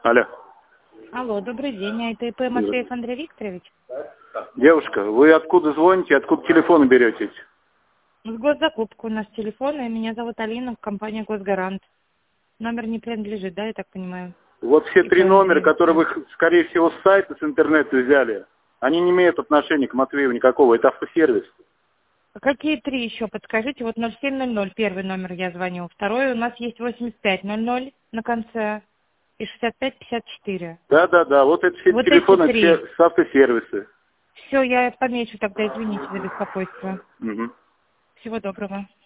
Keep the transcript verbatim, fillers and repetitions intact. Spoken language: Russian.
Алло. Алло, добрый день. А это ИП Матвеев Андрей Викторович? Девушка, вы откуда звоните, откуда телефоны берете? С госзакупку у нас телефон, и меня зовут Алина, компания «Госгарант». Номер не принадлежит, да, я так понимаю? Вот все ИП три номера, Андреев. которые вы, скорее всего, с сайта, с интернета взяли, они не имеют отношения к Матвееву никакого. Это автосервис. А какие три еще? Подскажите. Вот ноль семь ноль ноль, первый номер я звоню. Второй у нас есть восемьдесят пять ноль ноль на конце и шестьдесят пять пятьдесят четыре. Да-да-да, вот это все Вот телефоны, эти три. все с автосервиса. Все, я помечу тогда, извините за беспокойство. Угу. Всего доброго.